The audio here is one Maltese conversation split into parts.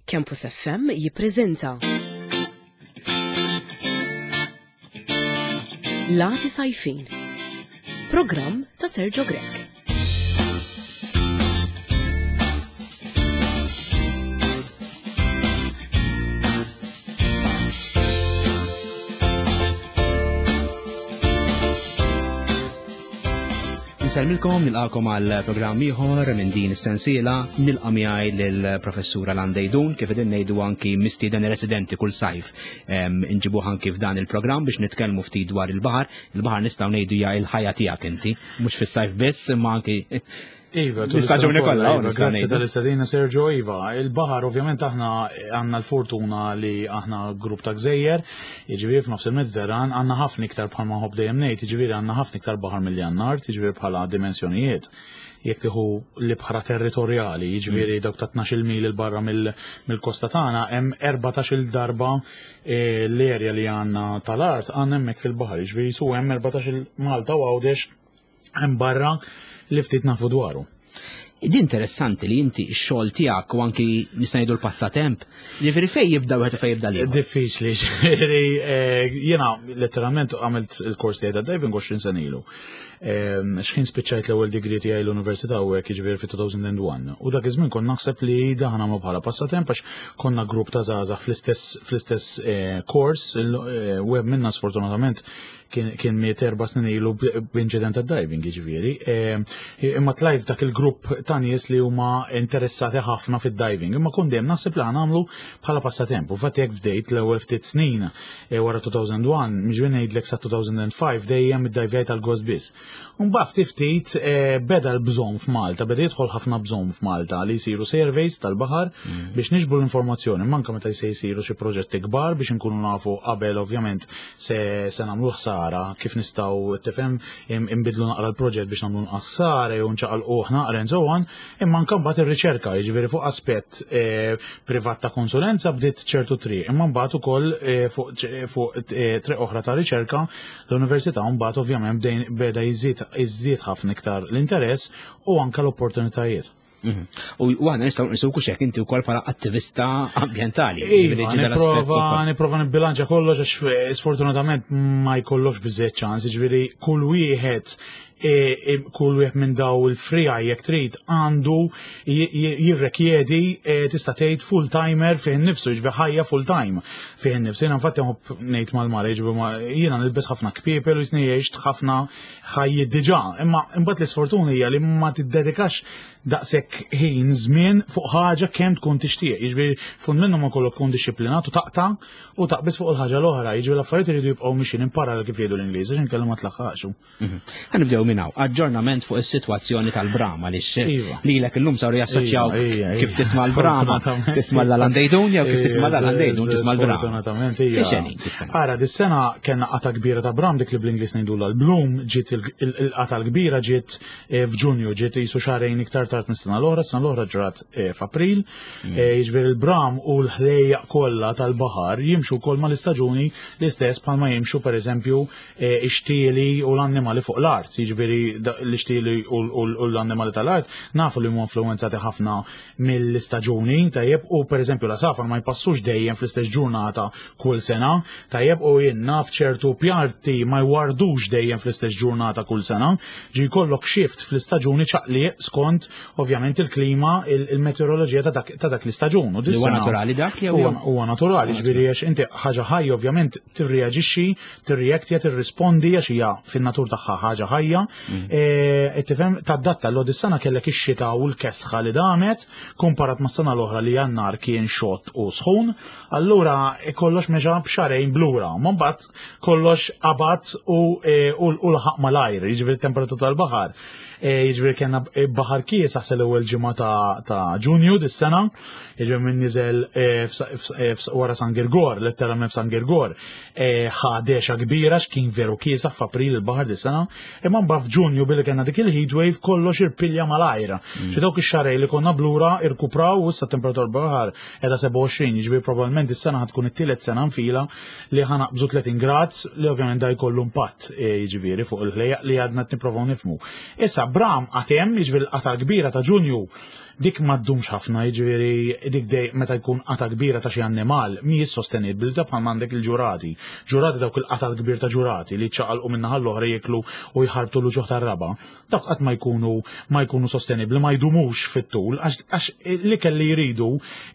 Campus FM jippreżenta Lati Sajfin, programm ta' Sergio Grek. Nsalmilkom nilqakom għal programm ieħor minn din is-sensiela nilqa' miegħi lill-Professur Alan Dejdun kif qegħdin ngħidu anki mistieden residenti kull sajf inġibuh anki f'dan il-programm biex nitkellmu ftit dwar il-baħar. Il-baħar nistgħu ngħidu hija l-ħajja tiegħek inti, mhux fis-sajf biss imma anki Iva, l-istaġuni kollha. Grazzi tal-istadina Sergio. Iva, il-baħar ovvjament aħna għandna l-fortuna li aħna grupp ta' gżejjer, jiġifieri f'nofs il-Mediterran għandna ħafna iktar bħalma ħobb dejjem ngħid, jiġifieri għandna ħafna iktar baħar milli għandna art, jiġifieri bħala dimensjonijiet. Jekk tieħu l-ibħra territorjali, jiġifieri dawk ta' 12 mil il barra mill-kosta tagħna, hemm 14-il darba l-erja li għandna tal-art għandna hemmhekk fil-baħar, jiġifieri su hemm 14-il Malta u Għawdex hemm barra li ftit nafu dwaru. Di interessanti li inti x-xogħol tiegħek u anki nista' ngħidu l-passatemp, jiġifieri fejn jibda wieħed u fejn jibda l-ieħor. Diffiċli, jiġifieri jiena letteralment għamilt il-kors tiegħi ta' diving 20 sena ilu. X'ħin spiċċajt l-ewwel degree tiegħi l-Università u hekk jiġifieri fi-2001. U dak iż-żmien kont naħseb li daħ nagħmlu bħala passatemp għax konna grupp ta' żgħażagħ fl-istess kors, u hemm minna sfortunatament kien 4 snin ilu b'inċident ta' diving jiġifieri. Imma tlajt dak il-grupp ta' nies li huma interessati ħafna fid-diving. Imma kont dejjem naħseb li nagħmlu bħala passatemp. U fatt jekk fdejt l-ewwel ftit snin wara 2001, mhix ngħidlek sa 2005 dejjem id-divjajt tal-gost biss. Mbagħad ftit beda l-bżonn f'Malta, beda jidħol ħafna bżonn f'Malta li jsiru surveys tal-baħar biex niġbru l-informazzjoni, manka meta jsiru xi proġetti kbar biex inkunu nafu qabel ovvjament se nagħmlu ħsara kif nistgħu tifhem inbidlu naqra l-proġett biex nagħmlu nqas ħsara jew nċaqalquh naqra insowwan, imma anke mbagħad ir-riċerka, jiġifieri fuq aspett privat ta' konsulenza bdiet ċertu triq, imma mbagħad ukoll fuq triq oħra ta' riċerka l-Università mbagħad ovvjament beda iżdied ħafna iktar l-interess u anke l-opportunitajiet. U għana nistgħu nisuku xek inti wkoll bħala attivista ambjentali. Nipprova nibbilanċja kollox għax sfortunatament ma jkollokx biżżejjed ċans, jiġifieri kull wieħed minn daw il-frija jekk trid għandu jirrekjedi tista' tgħid full timer fih innifsu, jiġifieri ħajja full time fih innifsu. Jiena infatti ngħid mal-mara jiena nilbes ħafna kpiepel u jgħix ħafna ħajji diġà, imma imbagħad l-isfortuna hija li ma tiddedikax daqshekk ħin żmien fuq ħaġa kemm tkun tixtieq. Jiġifieri fuq minnu ma kollok tkun dixxiplinat u taqta' u taqbis fuq il-ħaġa l-oħra, jiġifieri l-affarijiet iridu jibqgħu mixin imparallel kif jgħidu l-Ingliż għax inkellem ma tlaħħaqx. Ħanibdew minnaw, aġġornament fuq is-sitwazzjoni tal-Bram għaliex lilek illum saru jassoċjaw kif tisma' l-Bram, tisma' l-Alan Dejdun jew kif tisma' l-Alan Dejdun tisma' l-Bram. Ara dis-sena kellna qata kbira ta' Bram dik li bl-Ingliż ngħidulha l-Bloom, ġiet il-qata l-kbira ġiet f'Ġunju, ġiet qisu xahrejn iktar tard mis-sena l-oħra ġrat f'April. Jiġifieri l-Bram u l-ħlejjaq kollha tal-baħar jimxu wkoll mal-istaġuni l-istess bħalma jimxu pereżempju ix-xtieli u l-annimali fuq l-art. Jiġifieri l-ixtieli u l-annimali tal-art nafu li huma influwenzati ħafna mill-istaġuni tajjeb u pereżempju l-asafar ma jpassux dejjem fl-istess ġurnata kull sena tajjeb u jien naf ċertu pjarti ma jwardux dejjem fl-istess ġurnata kull sena, ġi jkollok shift fl-istaġuni ċaqliq skont ovvjament il-klima, il-meteoroloġija ta' dak l-istaġun. Huwa naturali dak jew huwa naturali, ġifieri għax inti ħaġa ħajja ovvjament tirreaġixxi, tirreaktja, tirrispondi għax hija fin-natur tagħha ħaġa ħajja. Tifhem tadatta l is-sena kellek ix-xita u l-kesħa li damet komparat mas-sena l-oħra li jannar kien xott u sħun, allura kollox meġa b'xarejn blura, ma mbagħad kollox qabad u l-ħaq mal-ajr, jiġifieri t-temperatura tal-baħar. Jiġifieri kellna baħar kies aħsel ewwel ġimgħa ta' Ġunju dis-sena, jiġifieri minn niżel wara San Girgor, letteralment f'San Girgor, ħadexa kbira x'kien veru kiesaħ f'April il-baħar dis-sena, imma mbagħad f'Ġunju billi kellna dik il-heat wave kollox irpilja mal-ajra. Xi dawk ix-xarej li konna blura irkupraw u issa temperatura baħar qiegħda 27, jiġifieri probabbilment is-sena ħad tkun it-tielet sena nfila li ħanaqbżu 30 grad li ovvjament da jkollu impatt jiġifieri fuq il-ħlejjaq li għadna qed nippruvaw nifhmu. Issa Bram għatem, jiġifieri l-qata kbira ta' Ġunju dik ma ddumx ħafna, jiġifieri dik dej meta jkun qata kbira ta' xi annimal mhijiex sostenibbli ta' bħal m'għandek il-ġurati. Ġurati dawk il-qata kbir ta' ġurati li ċaqalqu min-naħa l-oħra jieklu u jħarbtu l-ġuħ tar-raba. Dawk qatt ma jkunu sostenibbli, ma jdumux fit-tul għax l-ikel li jridu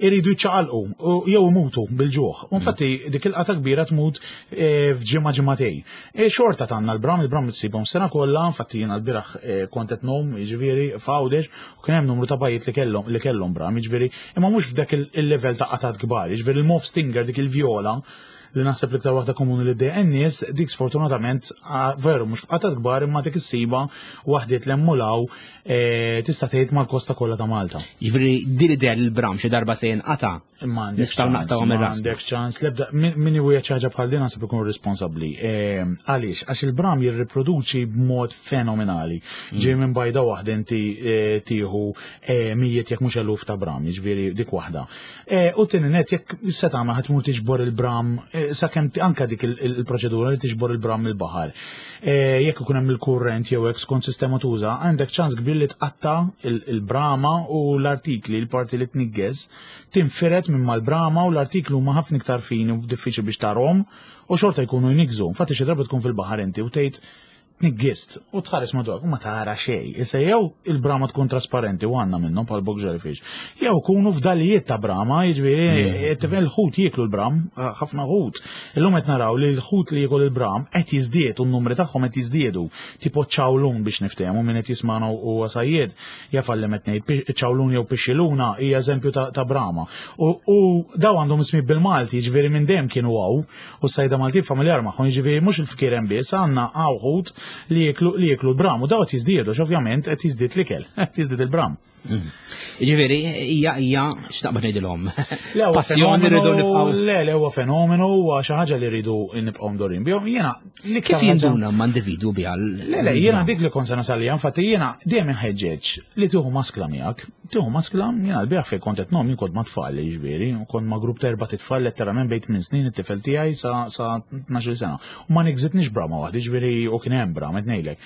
jċaqalqu jew imutu bil-ġuħ. U infatti dik il-qata kbira tmut f'ġimgħa ġimgħatej. Xorta tagħna l-bram tsibhom sena kollha, infatti jiena l-bieraħ kont qed nhom, jiġifieri f'Għawdex u kien hemm numru ta' bajjiet li kellhom bram, jiġifieri imma mhux f'dak il-level ta' qatat kbar, jiġifieri il-Mof Stinger dik il-vjola li naħseb l-iktar waħda komuni li d-dej n-nies, dik sfortunatament veru mhux f'qatat kbar imma dik issiba waħdiet l-emmulaw tista' tgħid mal-kosta kollha ta' Malta. Jiġifieri din idea l-bram xi darba se jinqata' nistgħu naqtawhom ir-ras. M'għandek ċans l-ebda min iwieħed xi ħaġa bħal din naħseb ikun responsabbli. Għaliex għax il-bram jirriproduċi b'mod fenomenali. Ġej minn bajda waħda inti tieħu mijiet jekk mhux eluf ta' bram, jiġifieri dik waħda. U tieni net jekk se tagħmel ħadd tmur tiġbor il-bram sakemm anke dik il-proċedura li tiġbor il-bram mill-baħar. Jekk ikun hemm il-kurrent jew hekk skont sistema tuża, għandek ċans kbir li tqatta il-brama u l-artikli, il-parti li tniggez, tinfiret minn mal-brama u l-artikli huma ħafna iktar fini u diffiċli biex tarhom u xorta jkunu jnikżu. Infatti xi darba tkun fil-baħar inti u tgħid tniggist u tħares madwar u ma tara xejn. Issa jew il-brama tkun trasparenti u għandna minnhom bħal bok jellyfish. Jew kunu f'dalijiet ta' brama, jiġifieri l-ħut jieklu l-bram, ħafna ħut. Illum qed naraw li l-ħut li jiekol il-bram qed jiżdied u n-numri tagħhom qed jiżdiedu. Tipo ċawlun biex niftehmu min qed jisma'na u għasajjied jafallem qed ngħid ċawlun jew pixxiluna hija eżempju ta' brama. U daw għandhom ismi bil-Malti, jiġifieri minn dejjem kienu għaw u s-sajda Malti familjar magħhom, jiġifieri mhux il-fkier hemm biss għandna ħut li jieklu l-bram u daw qed jiżdiedu ovvjament qed jiżdied l-ikel, qed jiżdied il-bram. Jiġifieri hija x'naqbad ngħidilhom. Passjoni rridu nibqgħu. Le huwa fenomenu huwa xi ħaġa li rridu nibqgħu mdorin bihom. Jiena kif jinduna m'individwu biha. Le jiena dik li kont se nasalija, infatti jiena dejjem inħeġġeġ li tieħu maskla miegħek. Tieħu maskla jiena l-biegħ fejn kont qed nagħmel kont ma' tfal jiġifieri, u kont ma' grupp ta' 4 tfal letteralment bejn 8 snin it-tifel tiegħi sa 12 sena. U ma nigżitniex brama waħda, jiġifieri u kien hemm bram qed ngħidlek.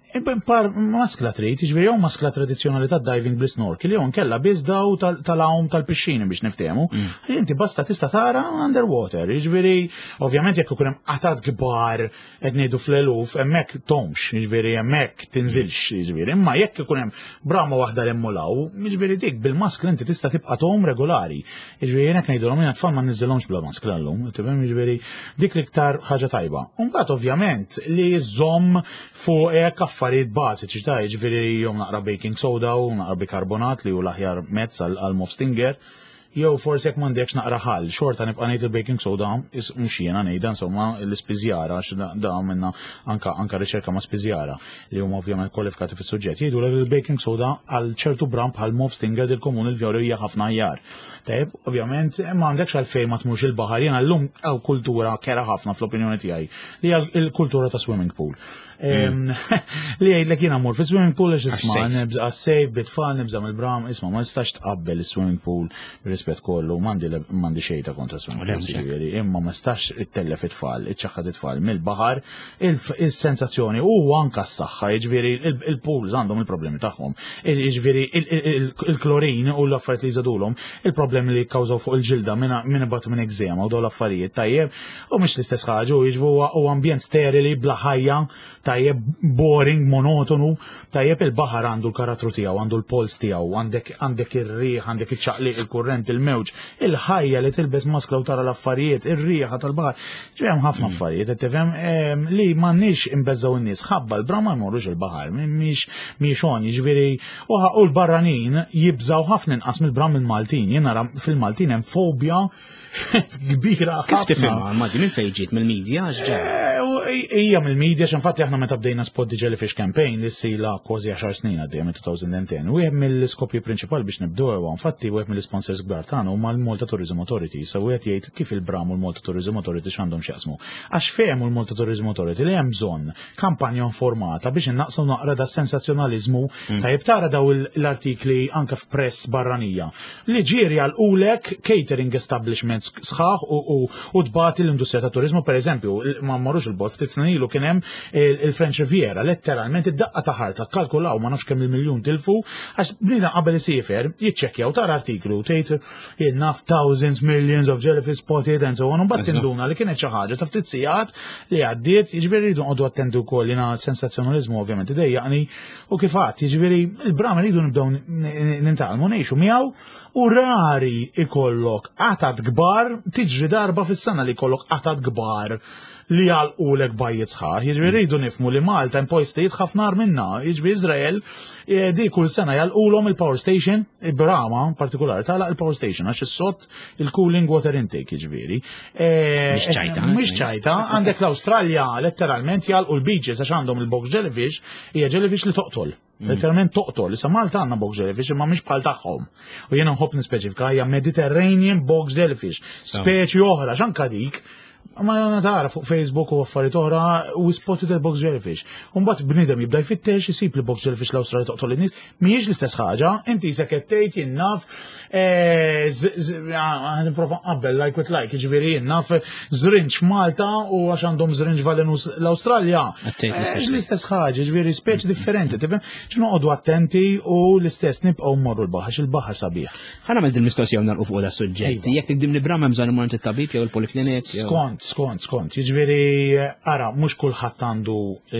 Par maskla trid, jiġifieri jew maskla tradizzjonali ta' diving bl-snorkel jew nkella biss daw tal-għawm tal-pixxini biex niftehmu. Inti basta tista' tara underwater, jiġifieri ovvjament jekk ikun hemm qatat kbar qed ngħidu fl-eluf hemmhekk tomx, jiġifieri hemmhekk tinżilx, jiġifieri, imma jekk ikun hemm brama waħda l-emmulaw, jiġifieri dik bil-maskla inti tista' tibqa' tom regolari. Jiġifieri hekk ngħidulhom jien tfal ma nniżilhomx bla maskla llum, tifhem, jiġifieri dik l-iktar ħaġa tajba. U mbagħad ovvjament li żomm fuq hekk affarijiet bażiċi ta' jiġifieri jom naqra baking soda u naqra bikarbonat li hu l-aħjar mezz għal-Mof Stinger. Jew forsi jekk m'għandekx naqra ħall, xorta nibqa' ngħid il-baking soda mhux jiena ngħidha insomma l-ispiżjara għax da minna anka riċerka ma' spiżjara li huma ovvjament kwalifikati fis-suġġett. Jgħidu li il-baking soda għal ċertu bram bħal Mof Stinger il-komun il-vjoli hija ħafna aħjar. Tajb, ovvjament, ma għandekx għalfejn ma tmurx il-baħar, jiena llum hawn kultura kera ħafna fl-opinjoni tiegħi li hija l-kultura ta' swimming pool. Li jgħidlek jiena mmur fi-swimming pool għax isma' nibża sejf bit-tfal nibża mill-bram, isma' ma nistax tqabbel is-swimming pool bir-rispett kollu, m'għandi xejn ta' kontra swimming pool, imma ma nistax ittellef it-tfal, iċċaħħad it-tfal mill-baħar, is-sensazzjoni u anke s-saħħa, jiġifieri il-pools għandhom il-problemi tagħhom. Jiġifieri il-klorin u l-affarijiet li jżadulhom, il-problemi li jikkawżaw fuq il-ġilda minn ibatu minn ekżema u dawn l-affarijiet tajjeb u mhux l-istess ħaġa u ambjent sterili bla ħajja tajjeb boring, monotonu, tajjeb il-baħar għandu l-karattru tiegħu, għandu l-pols tiegħu, għandek ir-riħ, għandek iċ-ċaqliq, il-kurrent, il-mewġ, il-ħajja li tilbes maskla u tara l-affarijiet, ir-riħa tal-baħar. Ġivem ħafna affarijiet, qed tifhem li m'għandniex imbeżżaw in-nies, ħabba l-bram ma jmorrux il-baħar, mhix hon, jiġifieri u l-barranin jibżaw ħafna inqas mill-bram il-Maltin. Jien nara fil-Maltin hemm fobja kbira ħafna. Kif tifhimha Malti minn fejn ġiet mill-medja Hija mill-medja x'infatti aħna meta bdejna Spot the Jellyfish Campaign li ssila kważi 10 snin għaddejja minn 2010. Wieħed mill-iskopji prinċipali biex nibdew infatti wieħed mill-sponsors kbar tagħna huma l-Malta Tourism Authority. So wieħed jgħid kif il-bram u l-Malta Tourism Authority x'għandhom x'jaqsmu. Għax fehmu l-Malta Tourism Authority li hemm bżonn kampanja informata biex innaqsu naqra da sensazzjonaliżmu tajjeb tara daw l-artikli anke f'press barranija. Li ġieri għalqulek catering establishments sħaħ u tbati l-industrija ta' turizmu pereżempju ma mmorrux robot. Ftit snin ilu kien hemm il-French Riviera, letteralment id-daqqa ta' ħarta kalkulaw ma nafx kemm il-miljun tilfu għax bniedem qabel isifer jiċċekkjaw tar artiklu tgħid enough thousands millions of jellyfish spotted and so on u mbagħad tinduna li kienet xi ħaġa ta' ftit sigħat li għaddiet, jiġifieri rridu nqogħdu attendu wkoll jiena sensazzjonaliżmu ovvjament idejjaqni u kif għadd jiġifieri il-brama rridu nibdew nintaqalmu ngħixu miegħu u rari ikollok qatat kbar tiġri darba fis-sena li jkollok qatat kbar li għalqulek bajjiet sħaħ. Jiġri rridu nifmu li Malta impojstijiet ħafna minna. Jiġri Izrael di kull sena jgħalqulhom il-power station, Brama partikolari tagħlaq il-power station għax is-sott il-cooling water intake jiġifieri. Mhix ċajta, għandek l-Awstralja letteralment jgħalqu l-beaches għax għandhom il-box jellyfish, hija jellyfish li toqtol. Letteralment toqtol, issa Malta għandna box jellyfish imma mhix bħal tagħhom. U jiena nħobb nispeċifika hija Mediterranean box jellyfish, speċi oħra x'anka dik. Ma tara fuq Facebook u affarijiet oħra u spotted il-box jellyfish. Mbagħad bniedem jibda jfittex isib li box jellyfish l-Awstralja toqtol in-nies, mhijiex l-istess ħaġa, inti isek qed tgħid jinnaf nipprova qabel like with like, jiġifieri jinnaf żrinġ Malta u għax għandhom żrinġ Valenus l-Awstralja. L-istess ħaġa, jiġifieri speċi differenti, tifhem? X'noqogħdu attenti u l-istess nibqgħu mmorru l-baħar, il-baħar sabiħ. Ħa nagħmel din-mistoqsija u nagħlqu fuq da suġġett. Jekk tikdim li brama bżonn imur it-tabib jew il-poliklinik. Skont, jiġifieri ara mhux kulħadd għandu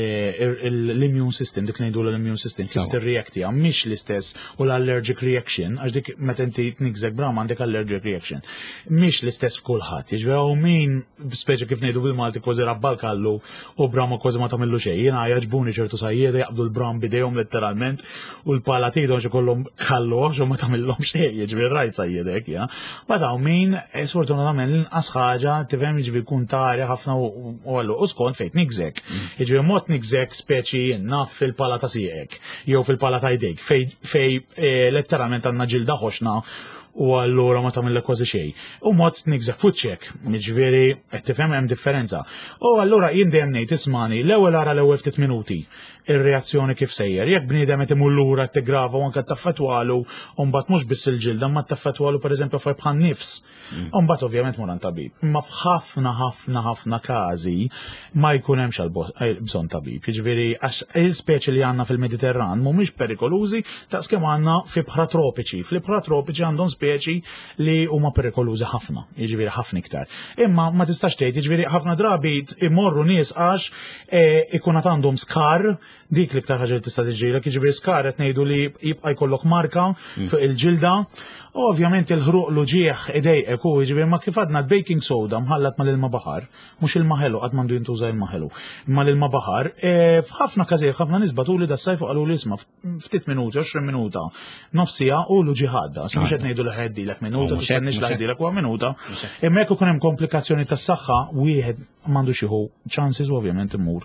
l-immune system, dik ngħidu l-immune system kif tirreaktija mhix l-istess u l-allergic reaction għax dik meta inti tnikżek brama għandek allergic reaction. Mhix l-istess f'kulħadd, jiġifieri hawn min speċi kif ngħidu bil-Malti kważi rabbal kallu u brama kważi ma tagħmillu xejn. Jiena jaġbuni ċertu sajjieda jaqbdu l-bram bidejhom letteralment u l-pala tidhom xi kollhom kallu u ma tagħmilhom xejn, jiġifieri rajt sajjiedek, ja. Bad hawn min sfortunatament l-inqas ħaġa tifhem jiġifieri kun tarja ħafna u għallu u skont fejn nikżek. Jiġifieri mod nikżek speċi naf fil-pala ta' sieqek jew fil-pala ta' jdejk fej letteralment għandna ġilda ħoxna u allura ma tagħmilek kważi xejn. U mod nikżek fuċċek, jiġifieri qed tifhem hemm differenza. U allura jien dejjem ngħid ismani l-ewwel ara l-ewwel ftit minuti ir-reazzjoni kif sejjer. Jekk bniedem qed imur lura t-tigrava u anke taffettwalu u mbagħad mhux biss il-ġilda ma taffettwalu pereżempju affarijiet bħal nifs. U mbagħad ovvjament mur tabib. Imma f'ħafna każi ma jkun hemmx bżonn tabib. Jiġifieri għax il-speċi li għandna fil-Mediterran mhumiex perikolużi daqskemm għandna fi bħra tropiċi. Fl-ibħra tropiċi għandhom speċi li huma perikolużi ħafna, jiġifieri ħafna iktar. Imma ma tistax tgħid, jiġifieri ħafna drabi imorru nies għax ikun għandhom skar dik li ktar ħaġa tista' tiġilek, jiġifieri skar qed ngħidu li jibqa' jkollok marka fuq il-ġilda. Ovvjament il-ħruq luġieħ idejqek u jiġifieri ma kif għadna l-baking soda mħallat mal-ilma baħar, mhux ilma ħelu qatt m'għandu jintuża ilma ħelu, imma l-ilma baħar. F'ħafna każijiet ħafna nies batuli das-sajf u qalu li isma' ftit minuti, 20 minuta, nofsija u luġi ħadda. Mhux qed ngħidu li ħeddilek minuta, tistennix li ħeddilek huwa minuta. Imma jekk ikun hemm komplikazzjoni tas-saħħa wieħed m'għandux jieħu chances u ovvjament imur.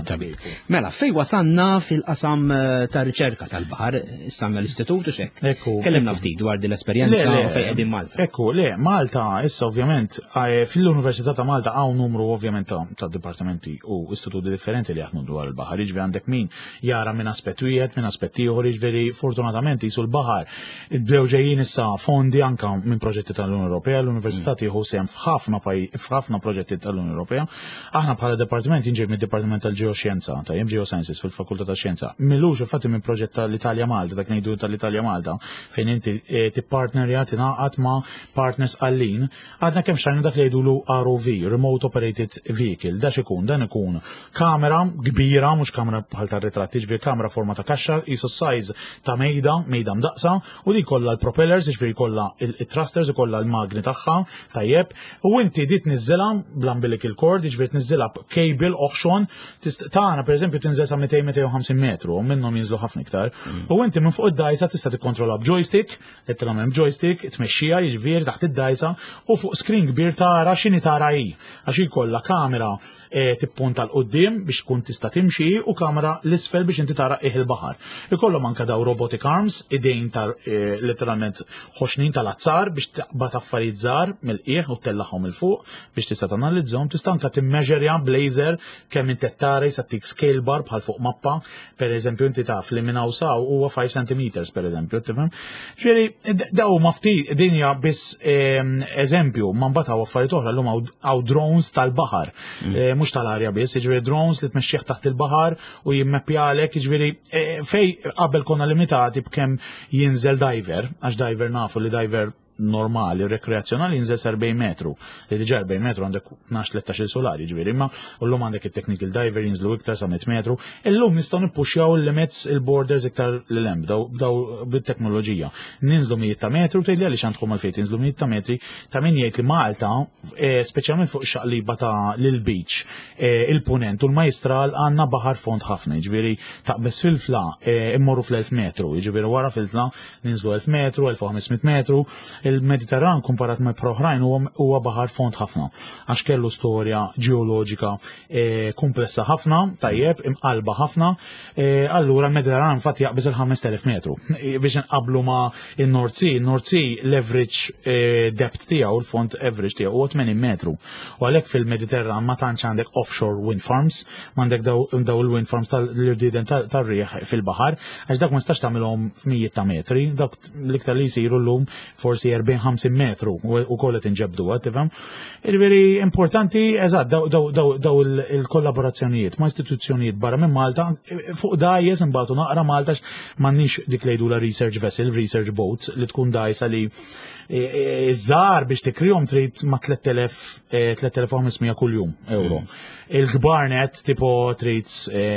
Mela fejn wasanna fil-qasam ta' riċerka tal-baħar, issanna l-istitut u xek. Kellimna ftit dwar din l-esperjenza fejn qegħdin Malta. Ekku, Malta issa ovvjament fil-Università ta' Malta hawn numru ovvjament ta' dipartimenti u istituti differenti li jaħdmu dwar il-baħar. Jiġifieri għandek min jara minn aspett wieħed, minn aspett ieħor, jiġifieri fortunatament qisu l-baħar bdew ġejjin issa fondi anke minn proġetti tal-Unjoni Ewropea, l-Università tieħu sehem f'ħafna proġetti tal-Unjoni Ewropea. Aħna bħala dipartiment jinġib mid-Dipartiment tal-Ġeoxjenza, tajjeb Geosciences fil-Fakultà tax-Xjenza. Milux infatti minn proġett tal-Italja Malta, dak ngħidu tal-Italja Malta, fejn inti tippartnerja tingħaqad ma' partners għallin. Għadna kemm xajna dak li jgħidulu ROV, Remote Operated Vehicle, dan ikun kamera kbira, mhux kamera bħal tar-ritratti, ġifieri kamera forma ta' kaxxa, qisu s-size ta' mejda mdaqsa, u di kollha l-propellers, jiġifieri kollha il-thrusters, ikollha l-magni tagħha, tajjeb, u inti di tniżżilha bl-umbilical cord, jiġifieri tniżżilha cable oħxon, tagħna pereżempju tinżel sa 200-250 metru, minnhom jinżlu ħafna iktar. U inti minn fuq id-dajsa tista' tikkontrolla b'joystick, letteralment b'joystick, tmexxija jiġifieri taħt id-dajsa u fuq screen kbir tara x'inhi tara hi. Għax jkollha kamera tippunta l-qoddim biex tkun tista' timxi u kamera l-isfel biex inti tara il-baħar. Ikollhom anke daw robotic arms, idejn letteralment ħoxnin tal-azzar biex taqbad affarijiet żgħar mill-qiegħ u tellaħhom il fuq biex tista' tanalizzhom, tista' anke timmeġerja blazer kemm intettari sa tik scale bar bħal fuq mappa, pereżempju inti taf li minn hawn huwa 5 cm pereżempju, tifhem? Ġifieri daw mafti dinja biss eżempju, ma mbagħad hawn affarijiet oħra llum hawn drones tal-baħar, mhux tal-arja biss, jiġifieri drones li tmexxih taħt il-baħar u jimmappjalek, jiġifieri fej qabel konna limitati b'kemm jinżel diver, għax diver nafu li diver normali, rekreazzjonali jinżel 40 metru. Li diġà 40 metru għandek 12-13 solari ġifieri, imma llum għandek it-technical diver jinżlu iktar sa 100 metru. Illum nistgħu nippuxjaw il-limits il-borders iktar l-hemm daw bit-teknoloġija. Ninżlu 100 metru tgħidli għaliex għandkom għalfejn tinżlu 100 metri ta' min jgħid li Malta, speċjalment fuq ix-xaqliba ta' lil beach, il-punent u l-majstral għandna baħar fond ħafna, jiġifieri taqbes fil-fla immorru fl-1000 metru, jiġifieri wara fil-fla ninżlu 1000 metru, 1500 metru. Il-Mediterran komparat ma' proħrajn huwa baħar fond ħafna, għax kellu storja ġeoloġika komplessa ħafna, tajjeb, imqalba ħafna, allura l-Mediterran fatt jaqbeż il-5000 metru. Biex nqablu ma' il-North Sea, il-North Sea l-average depth tiegħu, il-fond average tiegħu huwa 80 metru. U għalhekk fil-Mediterran ma tantx għandek offshore wind farms, m'għandek daw il-wind farms tal-irdieden tar-riħ fil-baħar, għax dak ma nistax tagħmilhom f'mijiet ta' metri, dak l-iktar li jsiru llum forsi 40-50 metru u kollet inġebdu, tifhem? Veri importanti, eżatt, daw il-kollaborazzjonijiet ma' istituzzjonijiet barra minn Malta, fuq dajjes imbagħad naqra Malta m'għandniex dik lejdu la research vessel, research boat li tkun dajsa li iż-żgħar biex tikrihom trid ma' 3,500 kuljum euro. Il-kbarnet tipo trid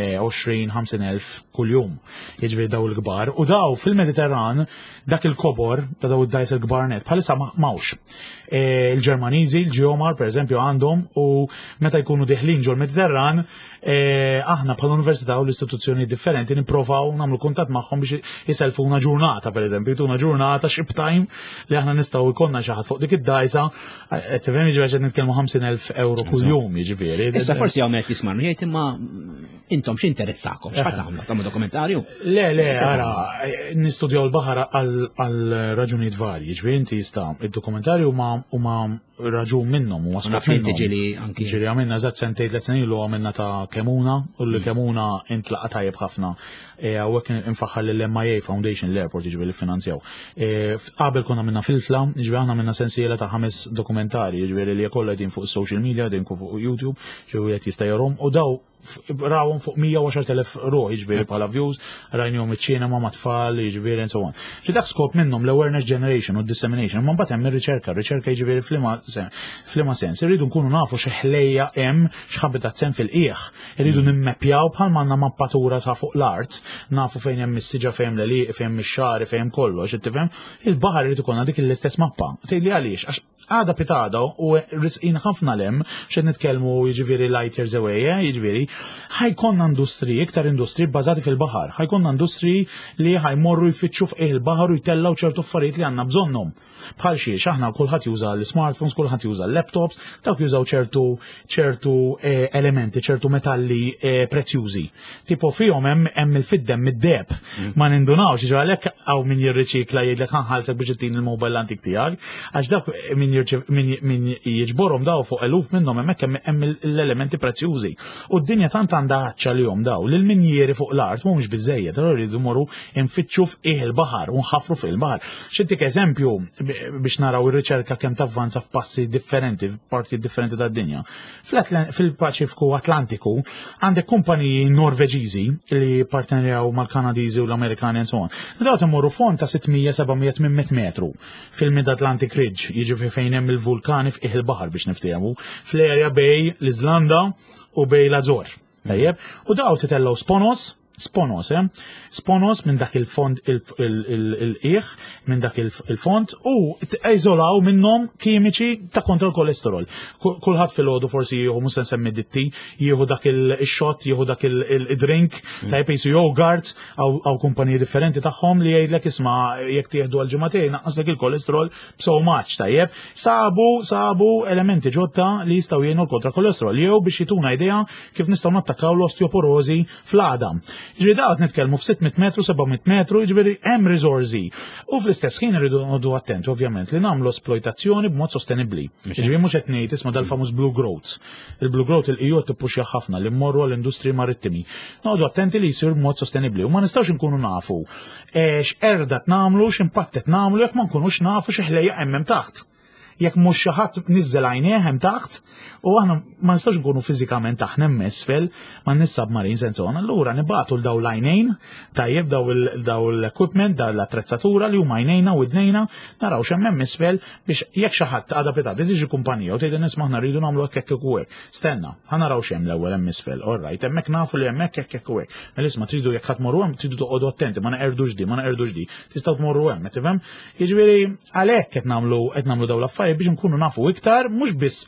20-50,000 kuljum. Jiġifieri daw il-kbar. U daw fil-Mediterran dak il-kobor ta' daw id-dajs il-kbarnet bħalissa mawx. Il-Ġermaniżi, il-Ġiomar pereżempju għandhom u meta jkunu deħlin ġol Mediterran, aħna bħal università u l-istituzzjoni differenti nipprovaw nagħmlu kuntatt magħhom biex jiselfuna ġurnata pereżempju, jtuna ġurnata ship time li aħna nistgħu jkollna xi ħadd fuq dik id-dajsa, tifhem jiġifieri qed nitkellmu 50,000 euro kuljum jiġifieri. Issa forsi hawn qed jisma'nu jgħid imma intom x'interessakom, x'ħadd tagħmlu dokumentarju? Le, ara, nistudjaw l-baħar għal raġunijiet varji, ġifieri inti jista' id-dokumentarju huma raġun minnhom huma skop minnhom. Ġifieri għamilna eżatt sentejn tliet snin ilu għamilna ta' Kemuna u l-Kemuna intlaqa tajjeb ħafna. Hawnhekk infaħħar lill-MIA Foundation l-airport jiġifieri li finanzjaw. Qabel konna minna fil-fla, jiġifieri aħna minna sensiela ta' 5 dokumentarji, jiġifieri li kollha qegħdin fuq is-social media, qegħdin fuq YouTube, ġifieri qed jista' jarhom u daw rawhom fuq 110,000 ruħ jiġifieri bħala views, rajnihom iċ-ċinema ma' tfal, jiġifieri and so on. Xi dak skop minnhom l-awareness generation u dissemination, ma mbagħad hemm ir-riċerka jiġifieri f'liema sens. Irridu nkunu nafu xi ħlejja hemm x'ħabitat sem fil-qiegħ. Irridu nimmeppjaw bħal m'għandna mappatura ta' fuq l-art, nafu fejn hemm is-siġa fejn l-għeliq, fejn ix-xari, fejn kollox, tifhem? Il-baħar irid ikollna dik l-istess mappa. Tgħidli għaliex għax għada pitada u risqin ħafna lem xed nitkellmu jiġifieri light years away, jiġifieri ħajkonna industri, iktar industri bbażati fil-baħar, ħajkonna industri li ħajmorru jfittxu f'qiegħ il-baħar u jtellaw ċertu affarijiet li għandna bżonnhom. Bħal xiex, aħna kulħadd juża l-smartphones, kulħadd juża l-laptops, dawk jużaw ċertu elementi, ċertu metalli prezzjużi. Tipo fihom hemm il-fiddem mid-deb. Ma nindunawx, ġi għalhekk hawn min jirriċikla jgħidlek ħanħalsek biex ittin il-mobile antik tiegħek, għax dak min jiġborhom daw fuq eluf minnhom hemmhekk hemm l-elementi prezzjużi. U d-dinja tant għandha ħaċċa lihom daw lil minjieri fuq l-art mhumiex biżejjed, allura jridu morru nfittxu f'qiegħ il-baħar u nħaffru fil-baħar. X'intik eżempju biex naraw ir-riċerka kemm tavvanza f'passi differenti, f'parti differenti tad-dinja. Fil-Paċifiku Atlantiku għandek kumpaniji Norveġiżi li partnerjaw mal-Kanadiżi u l-Amerikani and so on. Daw imorru fond ta' 600-700 metru fil-Mid-Atlantic Ridge, jiġifieri fejn hemm il-vulkani f'qiegħ il-baħar biex niftehmu, fl-erja bej l-Iżlanda u bej l-Azor. Tajjeb, u daw titellaw sponos minn dak il-fond il-qiegħ minn dak il-fond u iżolaw minnhom kimiċi ta' kontra l-kolesterol. Kulħadd filgħodu forsi jieħu mhux se nsemmi ditti, jieħu dak il-xott, jieħu dak il-drink, tajjeb jisu yogurt aw kumpaniji differenti tagħhom li jgħidlek isma' jekk tieħdu għal ġimagħtejn naqqaslek il-kolesterol so much, tajjeb. Sabu elementi ġodda li jistgħu jgħinu kontra kolesterol jew biex jituna idea kif nistgħu nattakkaw l-osteoporosi fl-għadam. Ġifieri daqgħod nitkellmu f'600 metru, 700 metru, ġifieri hemm riżorsi. U fl-istess ħin irridu noqogħdu attenti ovvjament li nagħmlu esploitazzjoni b'mod sostenibbli. Ġifieri mhux qed ngħid isma' dal-famuż blue growth. Il-blue growth il-EU tippuxja ħafna li mmorru għall-industri marittimi. Noqogħdu attenti li jsir b'mod sostenibbli u ma nistgħux inkunu nafu x'erda tnagħmlu, x'impatt qed nagħmlu jekk ma nkunux nafu x'ħlejja hemm taħt. Jekk mhux xi ħadd niżżel għajnejh hemm taħt u aħna ma nistax nkunu fiżikament taħt hemm isfel ma nissabmarin sensor. Allura nibagħtu l dawn l-għajnejn tajjeb daw l-equipment, daw l-attrezzatura li huma għajnejna u jdnejna naraw x'hemm isfel biex jekk xi ħadd għadha petat tiġi kumpanija u tgħidilna nisma' aħna rridu nagħmlu hekk u hekk. Stenna, ħanaraw x'hemm l-ewwel hemm isfel. Orrajt, hemmhekk nafu li hemmhekk hekk u hekk. Isma' tridu jekk ħadd tmorru hemm tridu toqgħodu attenti, ma neqerdux di. Tistgħu tmorru hemm, tifhem? Jiġifieri għalhekk qed nagħmlu dawn l-affarijiet biex nkunu nafu iktar mhux biss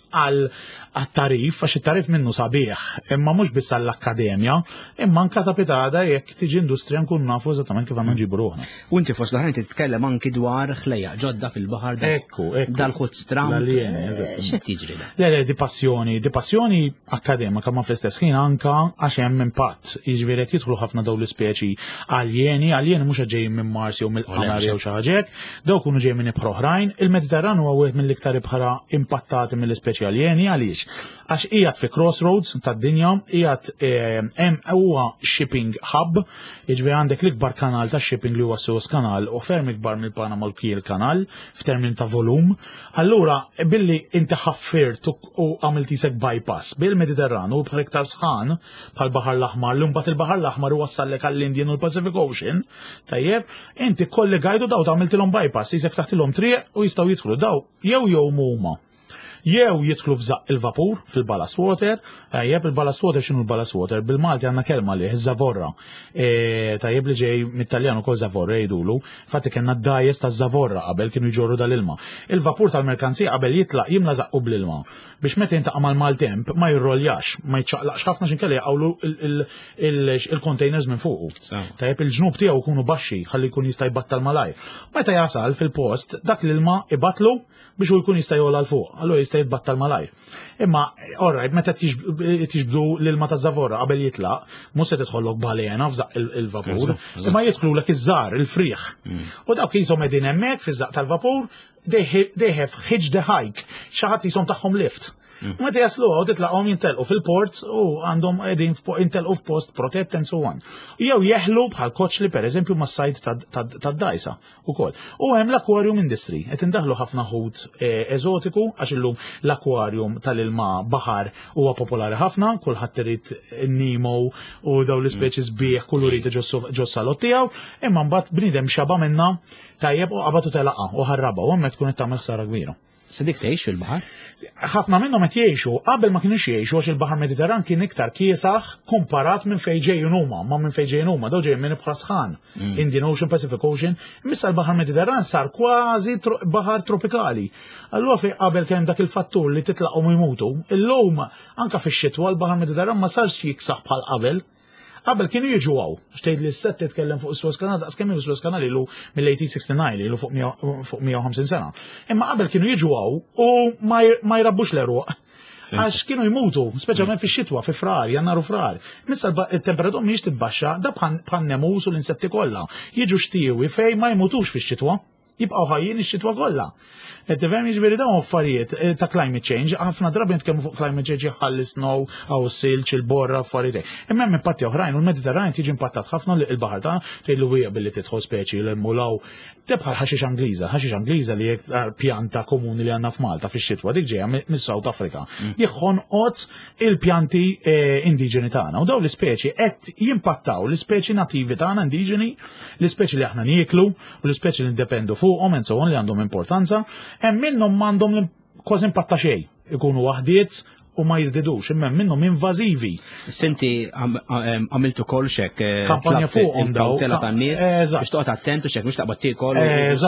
għat-tarif għax it-tarif minnu sabiħ, imma mhux biss għall-akkademja, imma anke ta' pitada jekk tiġi industrija nkunu nafu eżattament kif għandna nġibu ruħna. U inti fost l-oħrajn titkellem anki dwar ħlejja ġodda fil-baħar dal-ħut stram. X'qed jiġri da? Le, di passjoni akkademika ma fl-istess ħin anke għax hemm impatt. Jiġifieri qed jidħlu ħafna dawn l-ispeċi aljeni mhux ġejjin minn Mars jew mill-Qamar jew xi ħaġa hekk, dawk kunu ġejjin minn ibħra oħrajn. Il-Mediterran huwa wieħed mill-iktar ibħra impattati mill-ispeċi aljeni għaliex għax qiegħed fi crossroads tad-dinja, qiegħed hemm huwa shipping hub, jiġifieri għandek l-ikbar kanal ta' shipping li huwa Suez Kanal u ferm ikbar mill-Panama Kiel Kanal f'termin ta' volum. Allura billi inti ħaffirt u għamilt isek bypass bil-Mediterran u bħal iktar sħan bħal-Baħar l-Aħmar li mbagħad il-Baħar l-Aħmar wassallek għall-Indian u l-Pacific Ocean, tajjeb, inti kollegajtu daw għamiltilhom bypass, isek taħtilhom triq u jistgħu jidħlu daw jew huma. Jew jidħlu f'żaq il-vapur fil-ballast water, tajjeb il-ballast water x'inhu l-ballast water? Bil-Malti għandna kelma li zavorra. Tajjeb li ġej mit-Taljan ukoll zavorra jgħidulu, fatti kellna d-dajes ta' zavorra qabel kienu jġorru dal-ilma. Il-vapur tal-merkanzija qabel jitlaq jimla zaqqu bl-ilma biex meta jintaqa' mal-maltemp ma jirroljax, ma jċaqlaqx ħafna x'inkella jaqgħu il-containers minn fuqu. Tajjeb il-ġnub tiegħu jkunu baxxi ħalli jkun jista' jbattal malajr. Meta jasal fil-post dak l-ilma ibatlu biex u jkun jista' jogħla l fuq, allura jista' jitbattal malajr. Imma orrajt meta tiġbdu l-ilma ta' zavorra qabel jitlaq, mhux se tidħollok balena f'żaq il-vapur, imma jidħlulek iż-żgħar, il-frieħ. U dawk qishom qegħdin hemmhekk fiż-żaq tal-vapur, they have hitched the hike, xi ħadd qishom tagħhom lift. Meta jaslu għaw titlaqhom jintelqu fil-ports u għandhom qegħdin jintelqu f'post protett and so on. Jew jeħlu bħal koċli pereżempju mas-sajt tad-dajsa ukoll. U hemm l-aquarium industry qed indaħlu ħafna ħut eżotiku għax illum l-aquarium tal-ilma baħar huwa popolari ħafna, kulħadd irid Nemo u dawn l-ispeċi sbieħ kullu jrid ġo salott tiegħu, imma mbagħad bniedem xaba minnha tajjeb u qabatu telaqha u ħarraba u hemmhekk tkun qed tagħmel ħsara kbira. Se dik tgħix fil-baħar? Ħafna minnhom qed jgħixu, qabel ma kienux jgħixu għax il-Baħar Mediterran kien iktar kiesaħ kumparat minn fejn ġejjin huma, ma minn fejn ġejjin huma, daw ġejjin minn ibħra sħan, Indian Ocean, Pacific Ocean, imissa l-Baħar Mediterran sar kważi baħar tropikali. Allura fejn qabel kien dak il-fattur li titlaqhom jmutu, illum anke fix-xitwa l-Baħar Mediterran ma sarx jiksaħ bħal qabel. Qabel kienu jiġu għaw, xtejt li s-set titkellem fuq Suez Kanal, daqs kemm Suez Kanal ilu mill-1869 ilu fuq 150 sena. Imma qabel kienu jiġu għaw u ma jrabbux l-eruq. Għax kienu jmutu, speċjalment fix-xitwa, fi frar, jannaru frar. Missa il-temperatura mhijiex tibbaxxa, da bħal nemus u l-insetti kollha. Jiġu xtiewi fejn ma jmutux fix-xitwa, jibqgħu ħajjin ix-xitwa kollha. Tifhem jiġifieri dawn affarijiet ta' climate change, ħafna drabi nitkellmu fuq climate change ħalli snow, għaw silġ, il-borra, affarijiet. Imma hemm impatti oħrajn u l-Mediterran tiġi impattat ħafna il-baħar ta' tgħidlu wieqa billi tidħol speċi li mmulaw tibħal ħaxix Angliża li hekk pjanta komuni li għandna f'Malta fix-xitwa dik ġejja mis-South Africa. Jħonqot il-pjanti indiġeni tagħna u dawn l-ispeċi qed jimpattaw l-ispeċi nativi tagħna indiġeni, l-ispeċi li aħna nieklu u l-ispeċi li ndependu fuqhom and so on li għandhom importanza. Hemm minnhom m'għandhom kważi impatta xejn, ikunu waħdiet u ma jiżdidux, imma minnhom invażivi. Senti għamiltu kol xek kampanja fuqhom daw tela tan-nies biex toqgħod attentu xek mhux taqbad tiekol.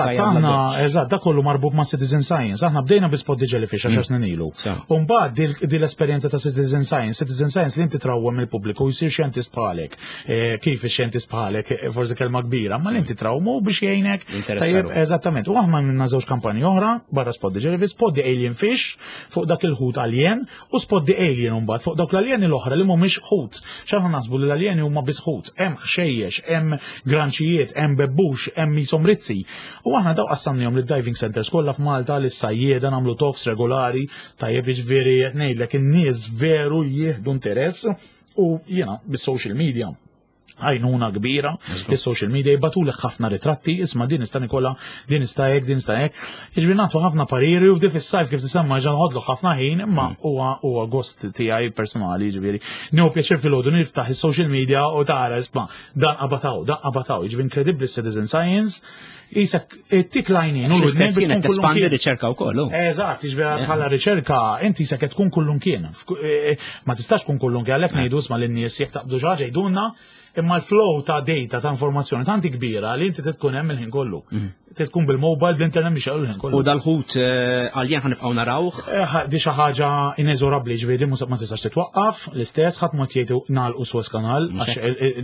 Eżatt, dak kollu marbut ma' citizen science. Aħna bdejna bi spot jellyfish għax snin ilu. U mbagħad di l-esperjenza ta' citizen science li inti trawwem il-pubbliku jsir xjentist bħalek. Kif ix-xjentist bħalek forsi kelma kbira, ma li inti trawmu biex jgħinek. Eżattament. U aħna minna żewġ kampanji oħra barra spot jellyfish, spot the alien fish fuq dak il-ħut alien u spot the alien mbagħad fuq dawk l-aljeni l-oħra li mhumiex ħut. X'aħna naħsbu li l-aljeni huma biss ħut. Hemm ħxejjex, hemm granċijiet, hemm bebbux, hemm misom rizzi. U aħna daw qassamnihom lid-diving centers kollha f'Malta lis sajjieda nagħmlu talks regolari tajjeb jiġifieri qed ngħidlek in-nies veru jieħdu interess u jiena bis-social media għajnuna kbira, il-social media jibbatulek ħafna ritratti, isma din nista' nikolla, din nista' hekk, din nista' hekk. Jiġri nagħtu ħafna pariri u f'dif is-sajf kif tisemma ġan ħodlu ħafna ħin, imma huwa gost tiegħi personali jiġifieri. Nieħu pjaċir filgħodu niftaħ is-social media u tara isma' dan qabataw, jiġifieri incredible citizen science. Isek tik lajnin u l-istess kienet tespandi riċerka wkoll. Eżatt, jiġifieri bħala riċerka inti isek qed tkun kullum kien. Ma tistax tkun kullum kien għalhekk ngħidu isma' lin-nies jekk taqbdu xi ħaġa jgħidulna imma l-flow ta' data ta' informazzjoni tanti kbira li inti tkun hemm il-ħin kollu. Tkun bil-mobile, bl-internet biex il-ħin kollu. U dal-ħut għaljen ħanibqgħu narawh? Di xi ħaġa ineżorabbli ġifieri ma tistax titwaqqaf, l-istess ħadd ma jgħidu nagħlqu Suez Kanal għax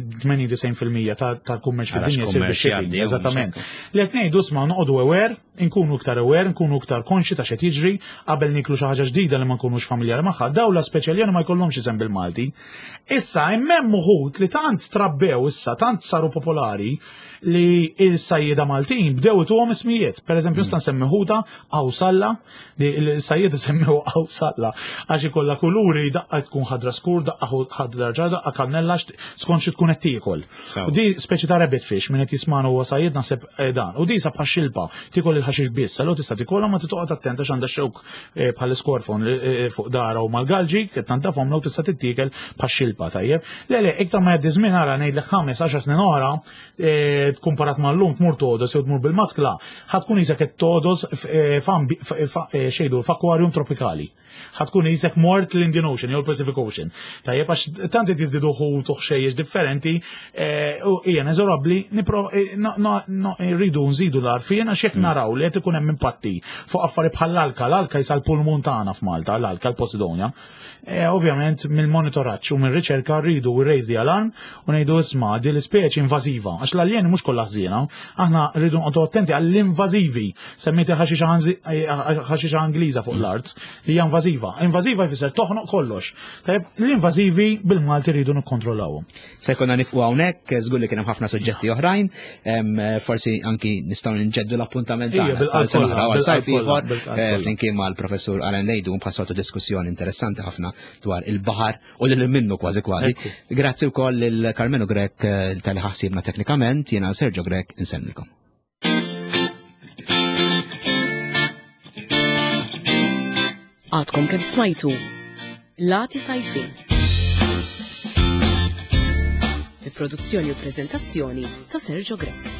80-90% tal-kummerċ fid-dinja jsir bix-shipping. Eżattament. Li qed ngħidu isma' noqogħdu aware, nkunu iktar aware, nkunu iktar konxi ta' x'qed jiġri qabel niklu xi ħaġa ġdida li ma nkunux familjari magħha. Dawla speċjaljan ma jkollhomx isem bil-Malti. Issa hemm uħud li tant trabbew issa, tant saru popolari li il-sajjeda Maltin bdew tuhom ismijiet. Per eżempju, sta nsemmi ħuta għaw salla, il-sajjeda semmew għaw salla, għax ikollha kuluri daqqa tkun ħadra skur, daqqa ħadra ġara, daqqa kannella, skont xi tkun qed tiekol. U di speċi ta' rabbit fish minn qed jismanu huwa sajjed naħseb dan. U di sa bħal xilpa, tikol il-ħaxix biss, allura tista' tikolha ma titoqgħod attenta x'għandha xewk bħal iskorfon fuq dara u mal-galġi, qed tantafhom law tista' titiekel bħal xilpa tajjeb. Le, iktar ma jgħaddi żmien ara ngħidlek 5-10 snin oħra tkumparat mal-lum tmur todos jew tmur bil-maskla, ħatkun isek qed todos xejdu f'akwarjum tropikali. ħatkun isek mort l-Indian Ocean jew l-Pacific Ocean. Tajjeb għax tant qed jiżdiedu ħut u xejjex differenti u hija neżorabbli rridu nżidu l-għarfien għax jekk naraw li qed ikun hemm impatti fuq affarijiet bħal l-alka jisal pulmun tagħna f'Malta, l-alka l-Posidonia. Ovvjament mill-monitoraġġ u mill-riċerka rridu raise the alarm u ngħidu isma' di l-ispeċi invażiva għax l-aljeni mhux kollha ħżiena, aħna rridu nqogħdu attenti għall-invażivi, semmiti ħaxixa Angliża fuq l-art li hija invażiva. Invażiva jfisser toħnoq kollox. L-invażivi bil-Malti rridu nikkontrollawhom. Se jkollna nifqu hawnhekk, żgur li kien hemm ħafna suġġetti oħrajn, forsi anki nistgħu nġeddu l-appuntament għal-sajf ieħor flimkien mal-professur Alan Lejdun bħassoltu diskussjoni interessanti ħafna dwar il-baħar u lil minnu kważi. Grazzi wkoll lil Carmenu Grek tal-li ħassibna teknikament, jiena Sergio Grek insemmilkom. Għadkom kemm smajtu Lati Sajfin. Il-produzzjoni u preżentazzjoni ta' Sergio Grek.